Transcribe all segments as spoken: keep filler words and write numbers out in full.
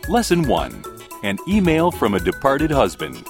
Lesson one. An email from a departed husband.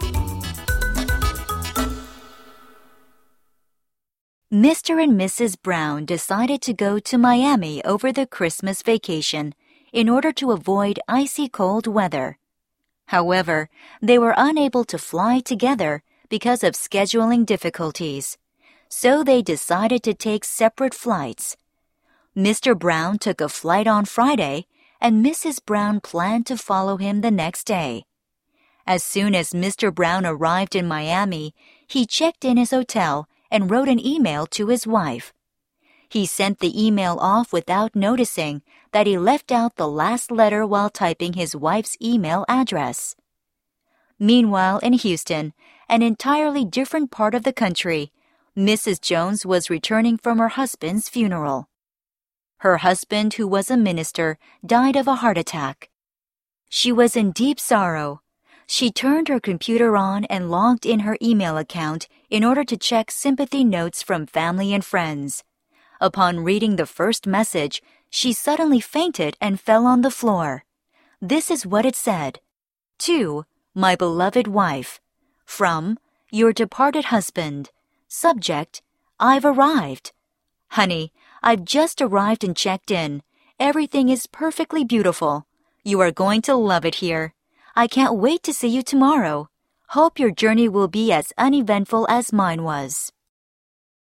Mister and Missus Brown decided to go to Miami over the Christmas vacation in order to avoid icy cold weather. However, they were unable to fly together because of scheduling difficulties, so they decided to take separate flights. Mister Brown took a flight on Friday, and Missus Brown planned to follow him the next day. As soon as Mister Brown arrived in Miami, he checked in his hotel and wrote an email to his wife. He sent the email off without noticing that he left out the last letter while typing his wife's email address. Meanwhile, in Houston, an entirely different part of the country, Missus Jones was returning from her husband's funeral. Her husband, who was a minister, died of a heart attack. She was in deep sorrow. She turned her computer on and logged in her email account in order to check sympathy notes from family and friends. Upon reading the first message, she suddenly fainted and fell on the floor. This is what it said. To my beloved wife. From your departed husband. Subject, I've arrived. Honey, I've just arrived and checked in. Everything is perfectly beautiful. You are going to love it here. I can't wait to see you tomorrow. Hope your journey will be as uneventful as mine was.